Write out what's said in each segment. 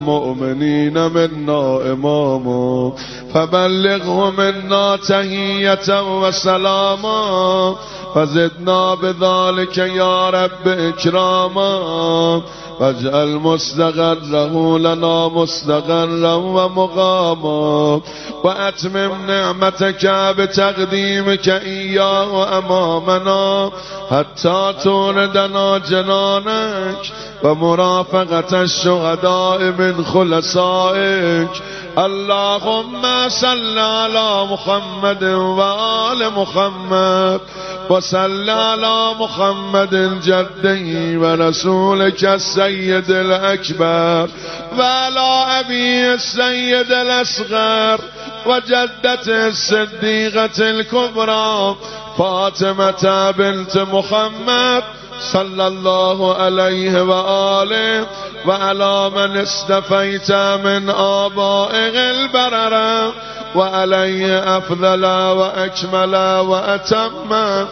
المؤمنين منا إماما فبلغه منا تحية وسلاما فزدنا بذلك يا رب إكراما واجعل مستقره لنا مستقرا ومقاما وأتمم نعمتك بتقديمك إياه أمامنا حتى توردنا جنانك ومرافقة الشهداء من خلصائك. اللهم صل على محمد وآل محمد وصل على محمد جده ورسولك السيد الأكبر وعلى أبي السيد الأصغر وجدته الصديقة الكبرى فاطمة بنت محمد صلى الله عليه وآله وعلى من استفيت من آبائه البررة وعليه أفضل وأكمل وأتم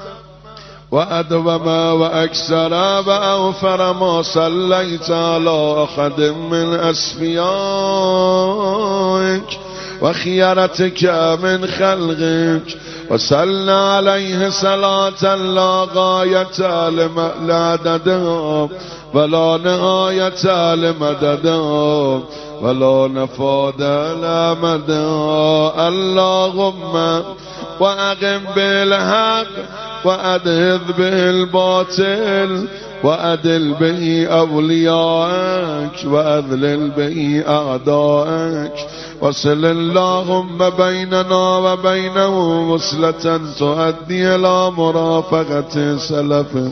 وأدوم وأكثر وأوفر ما صليت على أحد من أصفيائك وخيرتك من خلقك وصلى عليه صلاة لا غاية لعددها ولا نهاية لمددها ولا نفاد لمدها. اللهم وأقم بالحق وأذهب به الباطل وأدل به أوليائك وأذلل به أعدائك وصل اللهم بيننا وبينه وصلة تؤدي إلى مرافقة سلفه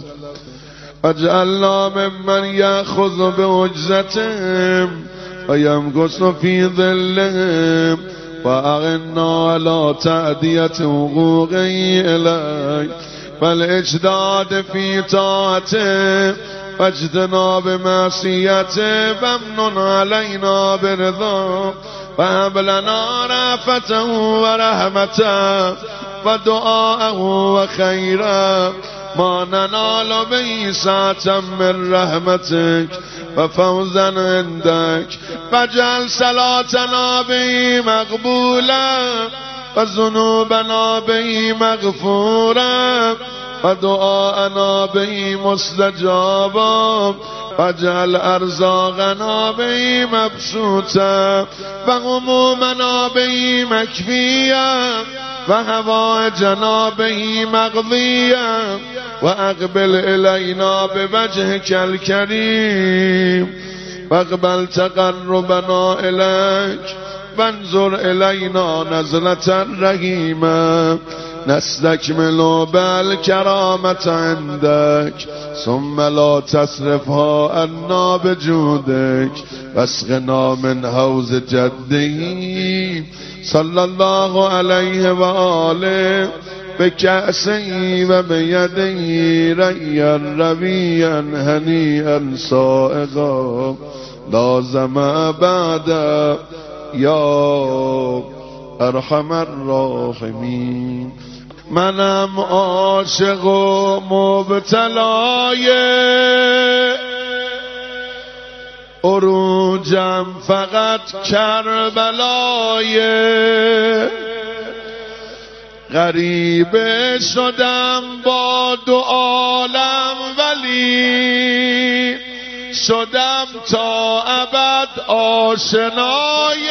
واجعلنا ممن يأخذ بوجزتهم ويمكث في ظلهم وأعنا على تأدية حقوقه إليك والإجداد في طاعته واجتناب معصيته فامنن علينا برضاه وهب لنا رأفته ورحمته ودعاءه وخيرا ما ننال به ساعة من رحمتك وفوزا عندك فاجعل صلاتنا به مقبولا وذنوبنا به مغفورا ودعاءنا به مستجابا واجعل أرزاقنا به مبسوطا وهمومنا به مكفيا وحوائجنا به مقضيا وأقبل إلينا بوجهك الكريم واقبل تقربنا إليك وانظر إلينا نزلة رحيمة نستكمل بالكرامة عندك ثم لا تصرفها عنا بجودك واسقنا من حوض جده صلى الله عليه وآله بكأسه وبيده ريا ربيا هنيئا سائغا لازم بعد يا ارحم الراحمين. منم عاشق و مبتلای عروجم فقط کربلای غریب شدم با دو عالم ولی شدم تا ابد آشنای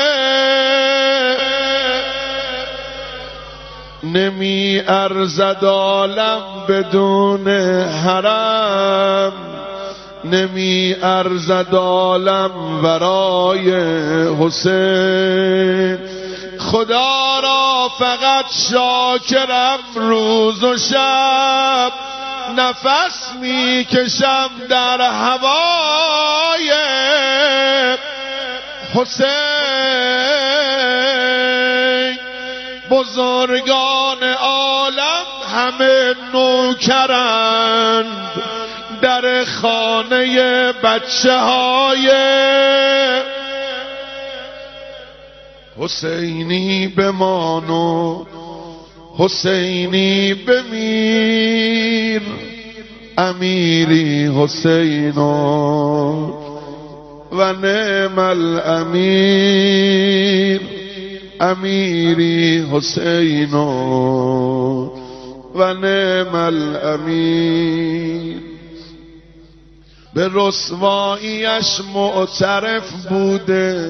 نمی ارزد عالم بدون حرم نمی ارزد عالم ورای حسین خدا را فقط شاکرم روز و شب نفس می کشم در هوای حسین بزرگان عالم همه نوکرند در خانه بچه های حسینی بمان و حسینی بمیر، امیری حسینو و نعم الامیر امیری حسین و نعم الامیر. به رسواییش معترف بوده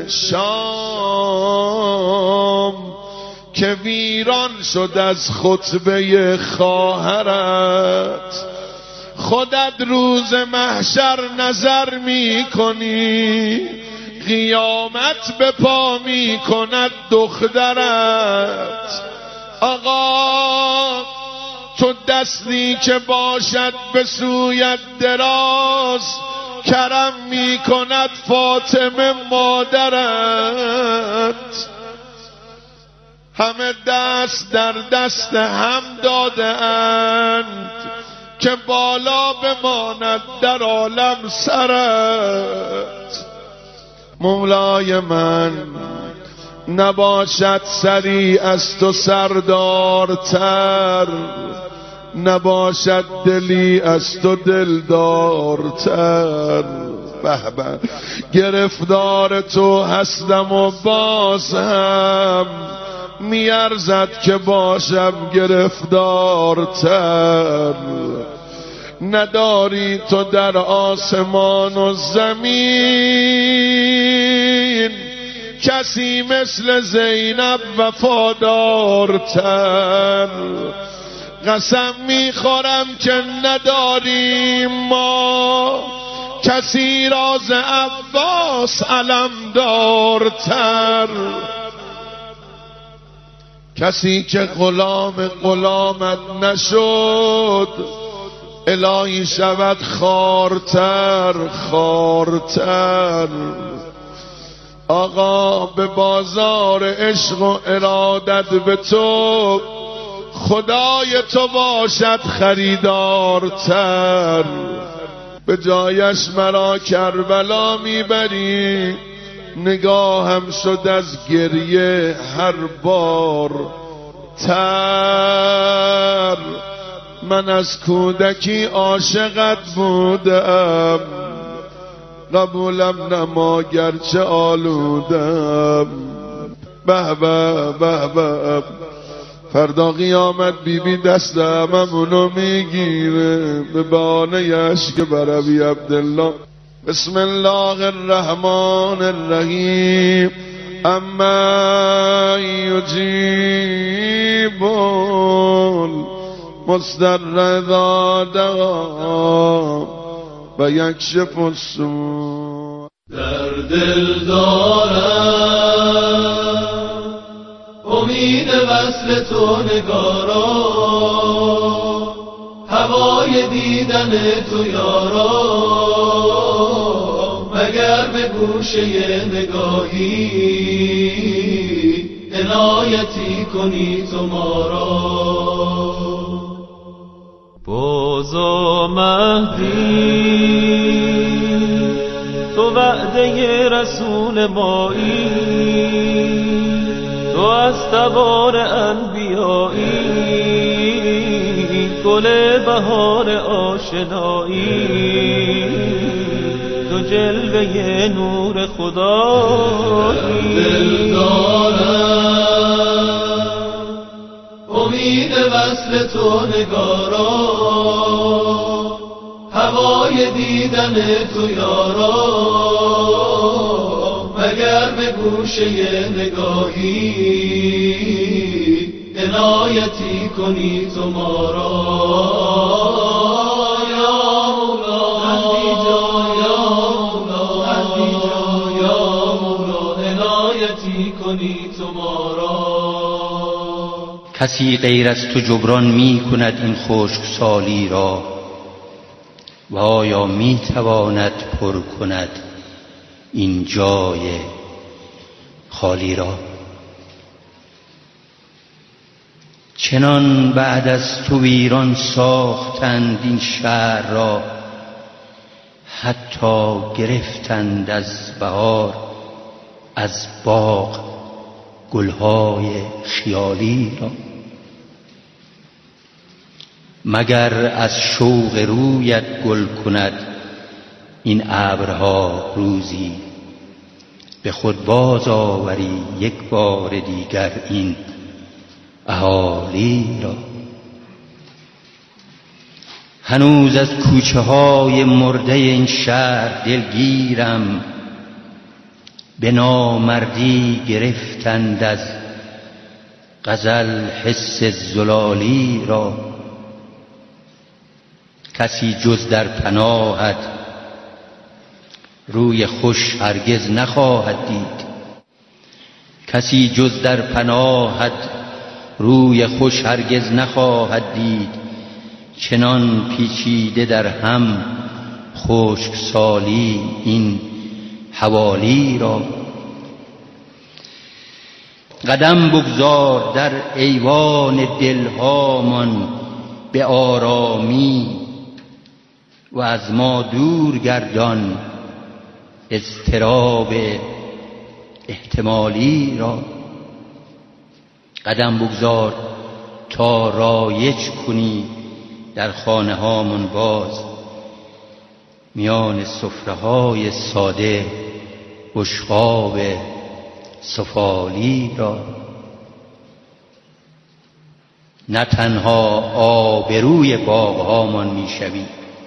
شام که ویران شد از خطبه خواهرت. خودت روز محشر نظر می کنی قیامت به پا می کند دخترت. آقا تو دستی که باشد به سویت دراز کرم می کند فاطمه مادرت. همه دست در دست هم داده اند که بالا بماند در عالم سرت. مولای من نباشد سری از تو سردارتر، نباشد دلی از تو دلدارتر. به به گرفتار تو هستم و باز هم میارزد که باشم گرفتارتر. نداری تو در آسمان و زمین کسی مثل زینب وفادارتر. قسم میخورم که نداریم ما کسی راز عباس علمدارتر. کسی که غلامت نشد الهی شود خارتر خارتر. آقا به بازار عشق و ارادت به تو خدای تو باشد خریدارتر. به جایش مرا کربلا میبری نگاهم شد از گریه هر بار تر. من از کودکی عاشقت بودم قبولم نما گرچه آلودم. به به به به فردا قیامت بیبی دست هممونو میگیره به بهانه اشک برابی عبدالله. بسم الله الرحمن الرحیم. اما یجیب المضطر اذا دعا و یکشف السوء. در دل دارم امید وصل تو نگارا، هوای دیدن تو یارا، مگر به گوشه نگاهی عنایتی کنی تو ما را. بازا مهدی تو وعده رسول مایی، تو از تبار انبیایی، گل بهار آشنایی، تو جلوه نور خدایی. دل دارم امید وصل تو نگارا، هوای دیدن تو یارا، مگر به گوشه نگاهی عنایتی کنی تو ما را. یا مولا مهدی جان، یا مولا مهدی جان، یا مولا عنایتی کنی تو ما را. کسی غیر از تو جبران می کند این خشکسالی را و آیا می تواند پر کند این جای خالی را؟ چنان بعد از تو ویران ساختند این شهر را، حتی گرفتند از بهار از باغ گلهای خیالی را. مگر از شوق رویت گل کند این ابرها روزی به خود باز آوری یک بار دیگر این اهالی را. هنوز از کوچه های مرده این شهر دلگیرم، به نامردی گرفتند از غزل حس زلالی را. کسی جز در پناهت روی خوش هرگز نخواهد دید، کسی جز در پناهت روی خوش هرگز نخواهد دید. چنان پیچیده در هم خشک سالی این حوالی را. قدم بگذار در ایوان دلهامان به آرامی و از ما دور گردان اضطراب احتمالی را. قدم بگذار تا رایج کنی در خانه هامون باز میان سفره های ساده بشقاب سفالی را. نه تنها آبروی باغهامان میشوی،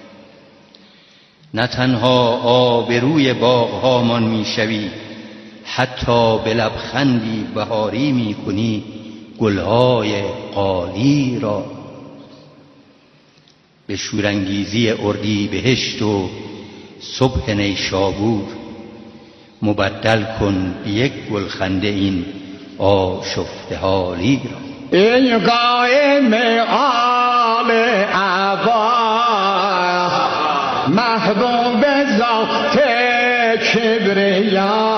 نه تنها آبروی باغهامان میشوی، حتی به لبخندی بهاری میکنی گلهای قالی را. به شورانگیزی اردیبهشت و صبح نیشابور مبدل کن به یک گلخنده این آشفته حالی را. ای قائم آل عباس محبوب ذات کبریا،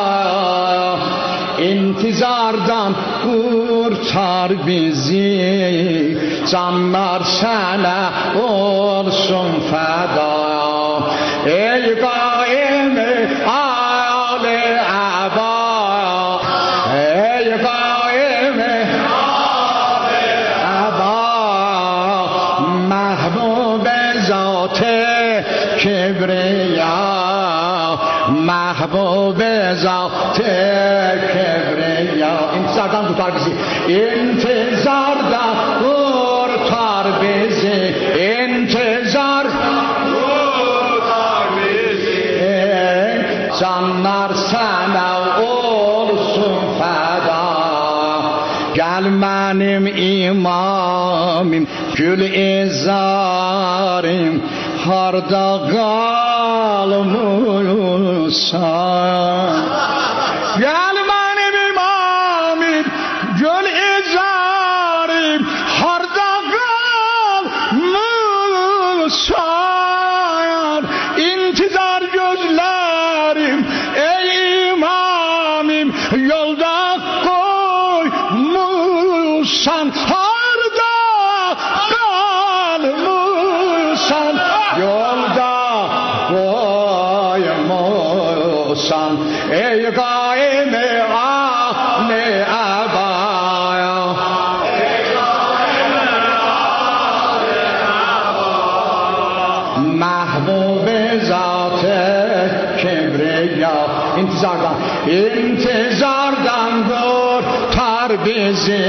intizardan kurtar bizi, canlar sana olsun feda. Ey kaim-i âl-i aba, ey kaim-i âl-i aba, mahbub-i zat-ı kibriya, mahbub-i zat-ı kibriya. İntizardan tutar bizi, intizardan kurtar bizi, intizardan kurtar bizi. Canlar sana olsun feda. Gel benim imamim, gül izarim, harda kalmışsan. Gel benim imamim, gül izarim, harda kalmışsan. İntizar gözlerim, ey imamim, yolda koymuşsan. Harda kalmışsan, yolda koymuşsan. Ey kaim-i âl-i ebâya, ey kaim-i âl-i ebâya, mahbub-i zat-ı kibriya. İntizardan, intizardan kurtar bizi,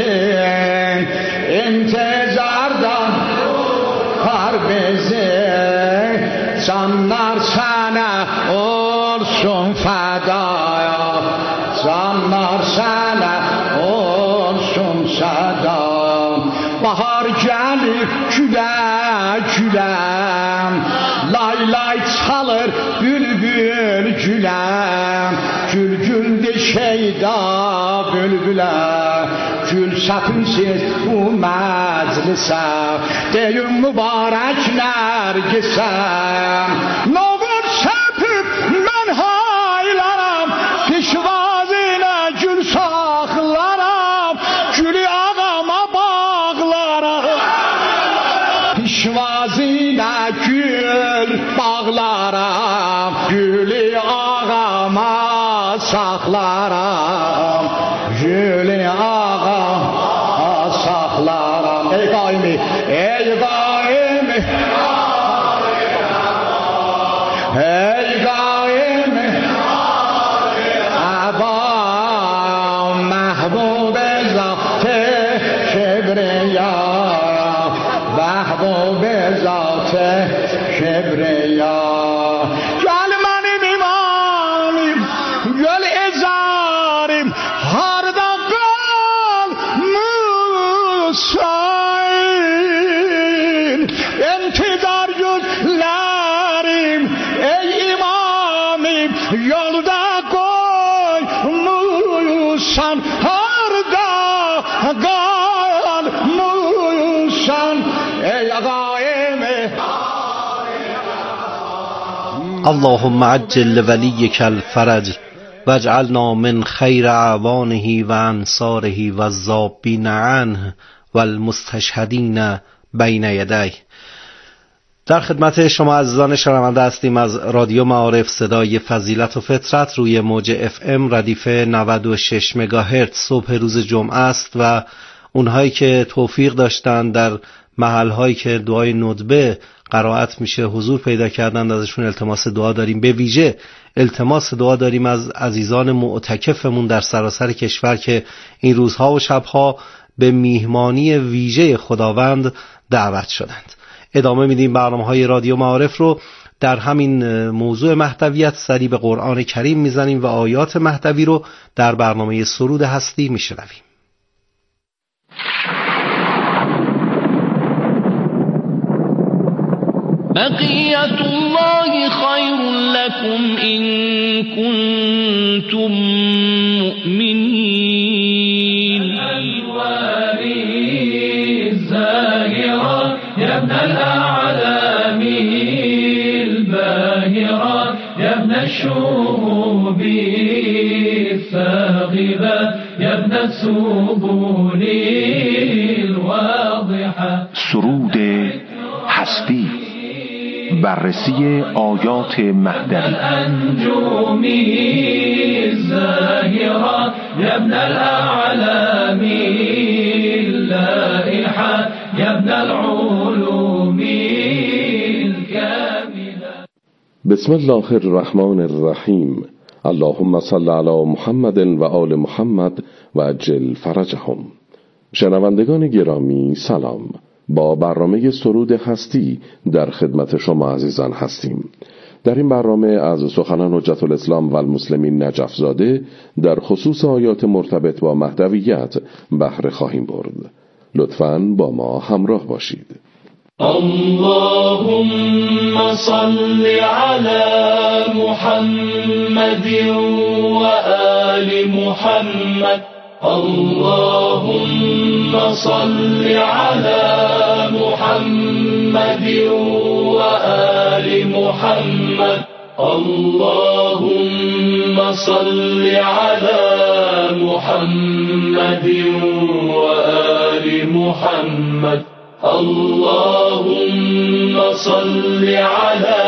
intizardan kurtar bizi. Canlar sana olsun feda, canlar sana olsun feda. Bahar gelir güle güle, lay lay çalır bülbül güle. Gül gül de şeyda bülbüle, gül sapınsız bu meclise. Deyin mübarek nergise, ne olur sepip ben haylaram, pişvazine gül saklarım, gülü ağama bağlarım. Pişvazine gül bağlarım, gülü ağama saklarım, gülü ağama saklarım. Ey kaimi, ey kaimi, ey kaimi, aba ذات کبریا محبوب ذات کبریا گل منی میمانیم گل ازاریم هر دقل موسین انتظار yüzlerim ey imamim yolda koy musan her dağal musan ey ağayım اللهم عجل لوليك الفرج واجعلنا من خير اعوانه وانصاره والذابين عنه والمستشهدين بین یدیه. در خدمت شما عزیزان شنونده هستیم از رادیو معارف صدای فضیلت و فطرت روی موج FM ردیف 96 مگاهرتز. صبح روز جمعه است و اونهایی که توفیق داشتن در محلهایی که دعای ندبه قرائت میشه حضور پیدا کردن ازشون التماس دعا داریم. به ویژه التماس دعا داریم از عزیزان معتکفمون در سراسر کشور که این روزها و شبها به میهمانی ویژه خداوند دعوت شدند. ادامه میدیم برنامه‌های رادیو معارف رو. در همین موضوع مهدویت سری به قرآن کریم میزنیم و آیات مهدوی رو در برنامه سرود هستی میشنویم. بقیت الله خیر لكم ان كنتم مؤمنین الواری الزاهرة يا ابن الاعلام الباهرة يا ابن الشهوب الثاغبة يا ابن السبل الواضحة. سرود هستی، بررسی آیات مهدوی. الانجوم الزاهرة يا ابن الاعلام اللائحة يا ابن العلوم الكاملة. بسم الله الرحمن الرحیم. اللهم صل علی محمد و آل محمد و عجل فرجهم. شنوندگان گرامی سلام. با برنامه سرود هستی در خدمت شما عزیزان هستیم. در این برنامه از سخنان حجت الاسلام و المسلمین نجف زاده در خصوص آیات مرتبط با مهدویت بهره خواهیم برد. لطفاً با ما همراه باشید. اللهم صل على محمد و آل محمد. اللهم صل على محمد وآل محمد. اللهم صل على محمد وآل محمد. اللهم صل على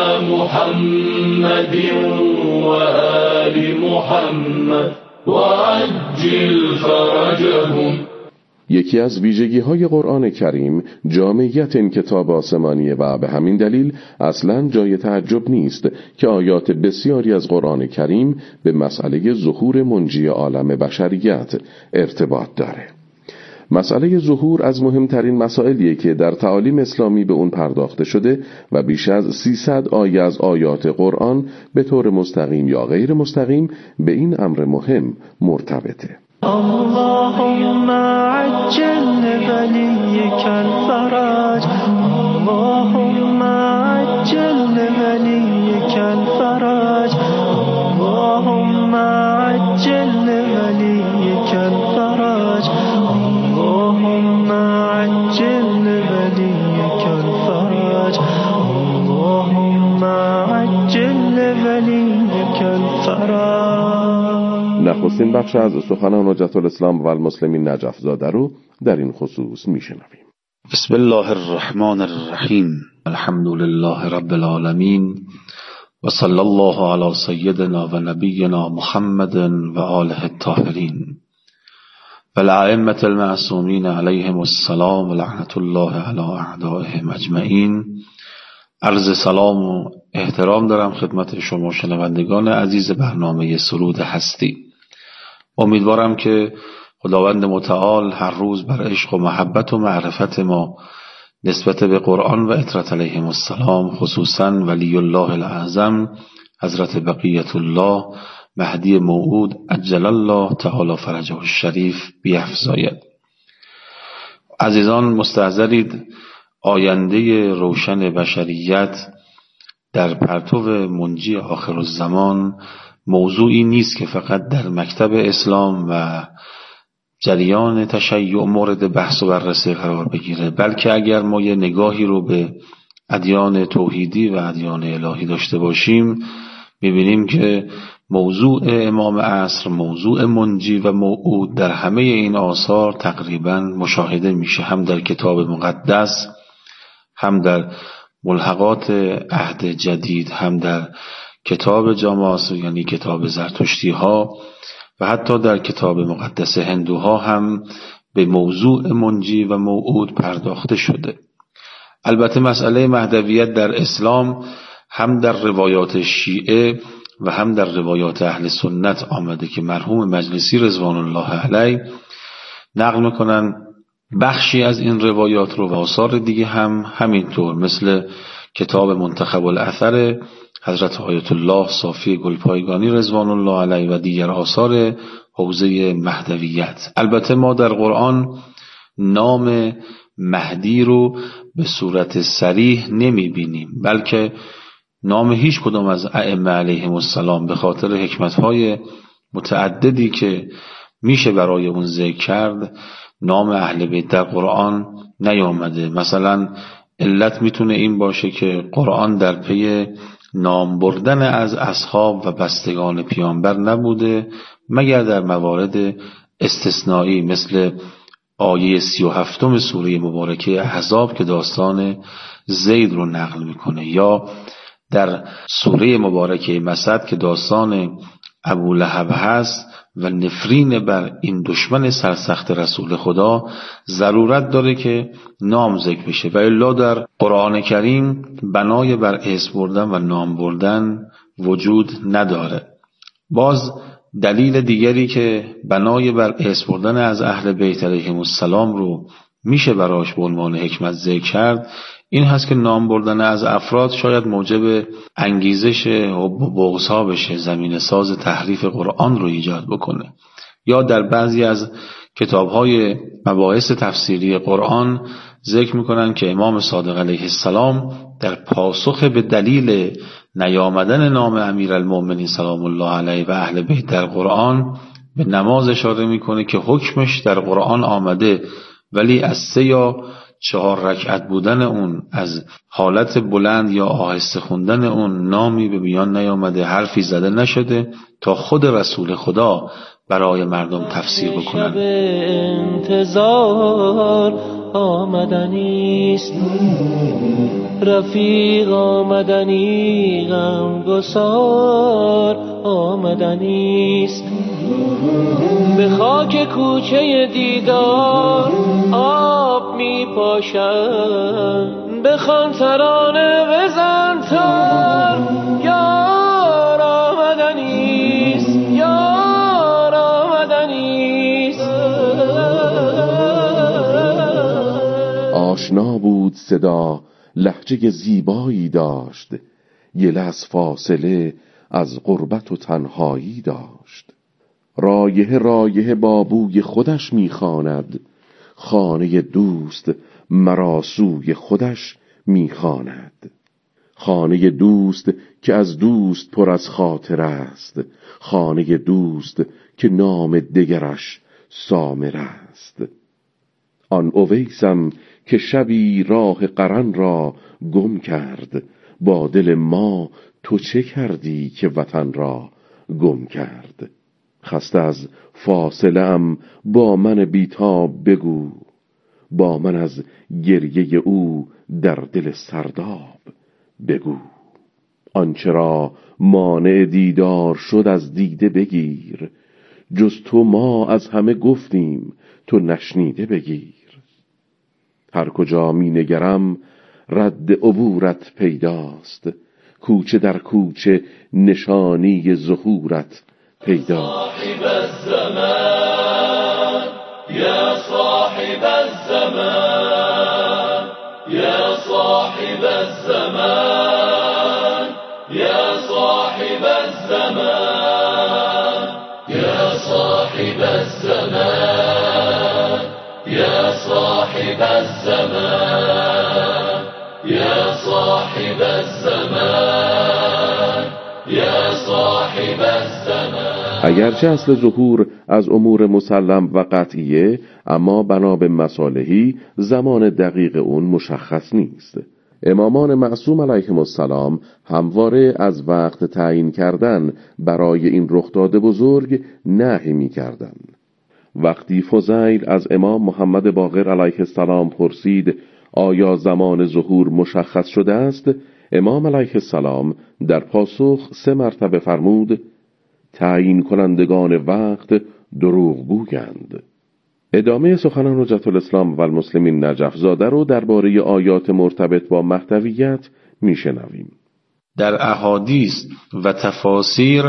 محمد وآل محمد وعجل فرجهم. یکی از ویژگی‌های قرآن کریم جامعیت این کتاب آسمانیه و به همین دلیل اصلاً جای تعجب نیست که آیات بسیاری از قرآن کریم به مسئله ظهور منجی عالم بشریت ارتباط داره. مسئله ظهور از مهمترین مسائلیه که در تعالیم اسلامی به اون پرداخته شده و بیش از 300 آیه از آیات قرآن به طور مستقیم یا غیر مستقیم به این امر مهم مرتبطه. اللهم عجل لوليك الفرج. اللهم عجل لوليك الفرج. اللهم عجل لوليك الفرج. اللهم عجل لوليك الفرج. اللهم عجل لوليك الفرج. نخستین بخش از سخنان حجت الاسلام و المسلمین نجف زاده رو در این خصوص میشنویم. بسم الله الرحمن الرحیم. الحمد لله رب العالمین و صلی الله علی سیدنا و نبینا محمد و آله الطاهرین و الائمة المعصومین علیهم السلام و لعنت الله علی اعدائهم اجمعین. عرض سلام و احترام دارم خدمت شما شنوندگان عزیز برنامه سرود هستی. امیدوارم که خداوند متعال هر روز بر عشق و محبت و معرفت ما نسبت به قرآن و اطرت علیهم السلام، خصوصا ولی الله الاعظم حضرت بقیت الله مهدی موعود عجل الله تعالی فرجه الشریف بیفزاید. عزیزان مستحضرید، آینده روشن بشریت در پرتو منجی آخر الزمان موضوعی نیست که فقط در مکتب اسلام و جریان تشیع مورد بحث و بررسی قرار بگیره، بلکه اگر ما یه نگاهی رو به ادیان توحیدی و ادیان الهی داشته باشیم می‌بینیم که موضوع امام عصر، موضوع منجی و موعود در همه این آثار تقریبا مشاهده میشه، هم در کتاب مقدس، هم در ملحقات عهد جدید، هم در کتاب جاماس یعنی کتاب زرتشتی ها و حتی در کتاب مقدس هندوها هم به موضوع منجی و موعود پرداخته شده. البته مسئله مهدویت در اسلام هم در روایات شیعه و هم در روایات اهل سنت آمده که مرحوم مجلسی رضوان الله علیه نقل میکنن بخشی از این روایات رو و آثار دیگه هم همینطور، مثل کتاب منتخب الاثر حضرت آیت الله صافی گلپایگانی رضوان الله علیه و دیگر آثار حوزه مهدویت. البته ما در قرآن نام مهدی رو به صورت صریح نمی بینیم، بلکه نام هیچ کدام از ائمه علیهم السلام به خاطر حکمت‌های متعددی که میشه برای اون ذکر کرد نام اهل بیت در قرآن نیامده. مثلا علت میتونه این باشه که قرآن در پی نام بردن از اصحاب و بستگان پیامبر نبوده مگر در موارد استثنایی، مثل آیه 37 سوره مبارکه احزاب که داستان زید رو نقل میکنه، یا در سوره مبارکه مسد که داستان ابو لهب هست و نفرین بر این دشمن سرسخت رسول خدا ضرورت داره که نام ذکر بشه و الا در قرآن کریم بنای بر اسم بردن و نام بردن وجود نداره. باز دلیل دیگری که بنای بر اسم بردن از اهل بیت علیهم السلام رو میشه براش به عنوان حکمت ذکر کرد این هست که نام بردن از افراد شاید موجب انگیزش حب و بغض ها بشه، زمین ساز تحریف قرآن رو ایجاد بکنه. یا در بعضی از کتاب‌های مباحث تفسیری قرآن ذکر میکنن که امام صادق علیه السلام در پاسخ به دلیل نیامدن نام امیرالمؤمنین سلام الله علیه و اهل بیت در قرآن به نماز اشاره میکنه که حکمش در قرآن آمده ولی از 3 یا 4 رکعت بودن اون، از حالت بلند یا آهسته خوندن اون نامی به میان نیامده، حرفی زده نشده تا خود رسول خدا برای مردم تفسیر بکنن. انتظار آمدنیست، رفیق آمدنی، غمگسار آمدنیست، به خاک کوچه دیدار آب می پاشم، بخوان ترانه بزن تر، یار آمدنیست، یار آمدنیست. آشنا بود صدا، لهجه زیبایی داشت، یه لحظه فاصله از غربت و تنهایی داشت. رایحه با بوی خودش میخواند، خانه دوست مرا سوی خودش میخواند. خانه دوست که از دوست پر از خاطر است، خانه دوست که نام دگرش سامر است. آن اویسم که شبی راه قرن را گم کرد، با دل ما تو چه کردی که وطن را گم کرد. خسته از فاصله ام با من بیتاب بگو، با من از گریه او در دل سرداب بگو. آنچه را مانع دیدار شد از دیده بگیر، جز تو ما از همه گفتیم تو نشنیده بگیر. هر کجا می نگرم رد عبورت پیداست، کوچه در کوچه نشانی ظهورت پیداست. صاحب الزمان الزمان يا صاحب الزمان يا صاحب الزمان يا صاحب الزمان يا صاحب الزمان يا صاحب الزمان يا صاحب الزمان. اگرچه اصل ظهور از امور مسلم و قطعیه، اما بنا به مصالحی زمان دقیق اون مشخص نیست. امامان معصوم علیهم السلام همواره از وقت تعیین کردن برای این رخداد بزرگ نهی می کردن. وقتی فضیل از امام محمد باقر علیه السلام پرسید آیا زمان ظهور مشخص شده است، امام علیه السلام در پاسخ 3 مرتبه فرمود تعیین کنندگان وقت دروغ گویند. ادامه سخنان حجت الاسلام و المسلمین نجف زاده رو درباره آیات مرتبط با مهدویت میشنویم. در احادیث و تفاسیر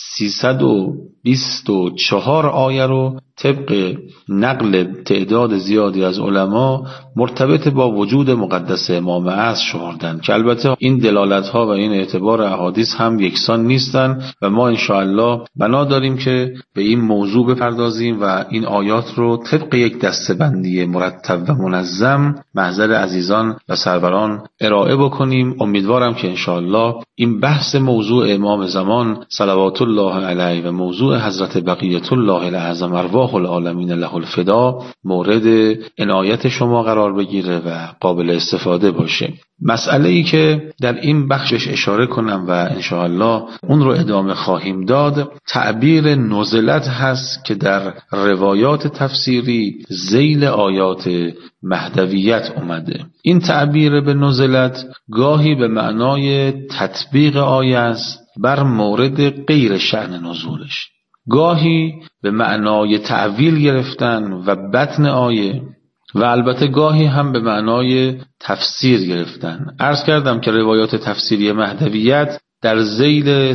324 آیه رو طبق نقل تعداد زیادی از علما مرتبط با وجود مقدس امام عصر شمردند که البته این دلالت ها و این اعتبار احادیث هم یکسان نیستند و ما انشاءالله بنا داریم که به این موضوع بپردازیم و این آیات رو طبق یک دسته‌بندی مرتب و منظم محضر عزیزان و سروران ارائه بکنیم. امیدوارم که انشاءالله این بحث موضوع امام زمان صلوات الله علیه و موضوع حضرت بقیت الله الاعظم ارواح العالمین له الفدا مورد عنایت شما قرار بگیره و قابل استفاده باشه. مسئله ای که در این بخشش اشاره کنم و انشاءالله اون رو ادامه خواهیم داد، تعبیر نزلت هست که در روایات تفسیری ذیل آیات مهدویت اومده. این تعبیر به نزلت گاهی به معنای تطبیق آیه است بر مورد غیر شأن نزولش، گاهی به معنای تعویل گرفتن و بطن آیه و البته گاهی هم به معنای تفسیر گرفتن. عرض کردم که روایات تفسیری مهدویت در ذیل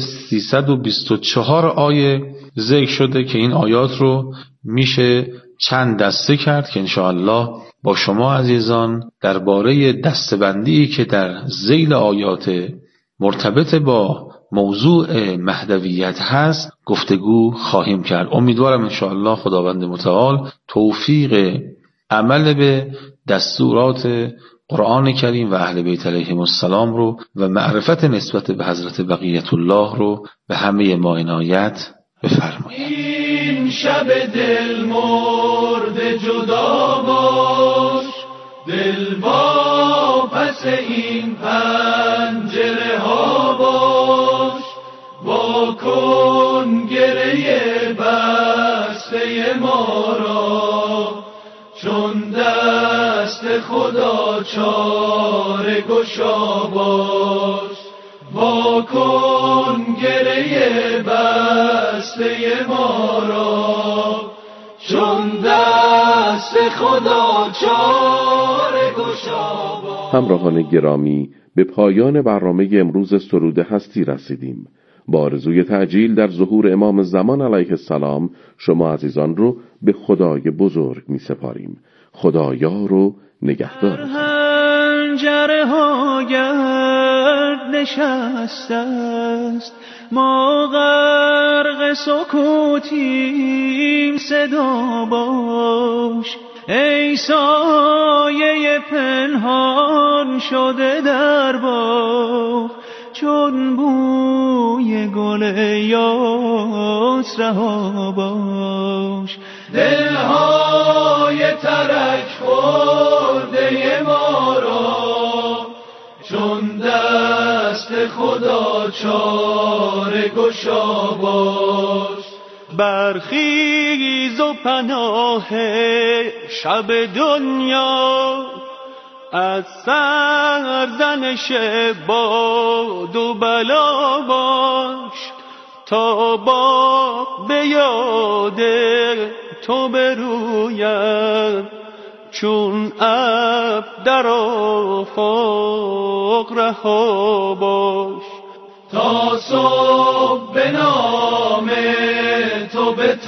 324 آیه ذکر شده که این آیات رو میشه چند دسته کرد که انشاءالله با شما عزیزان درباره دسته‌بندی که در ذیل آیات مرتبط با موضوع مهدویت هست گفتگو خواهیم کرد. امیدوارم انشاءالله خداوند متعال توفیق عمل به دستورات قرآن کریم و اهل بیت علیهم السلام رو و معرفت نسبت به حضرت بقیت الله رو به همه ما عنایت بفرمایید. این شب دل مرد جدا باش، دل با پس این پنجره ها باش، با کن گره بسته ما را چون دست خدا چاره گشا باش، با کن گره بسته ما را چون دست خدا چاره گشا باش. همراهان گرامی، به پایان برنامه امروز سرود هستی رسیدیم. با آرزوی تعجیل در ظهور امام زمان علیه السلام شما عزیزان رو به خدای بزرگ می سپاریم. خدایا رو نگهدار. پنجره ها گرد نشسته است، ما غرق سکوتیم، صدا باش ای سایه پنهان شده در باغ، چون بوی گل یاس رها باش. دلهای ترک خورده ما را چون دست خدا چاره گشا باش. برخیز و پناه شب دنیا از سرزنش باد و بلا باش، تا با به یاد تو برویم چون ابر در آفاق رها باش. تا صبح به نام تو به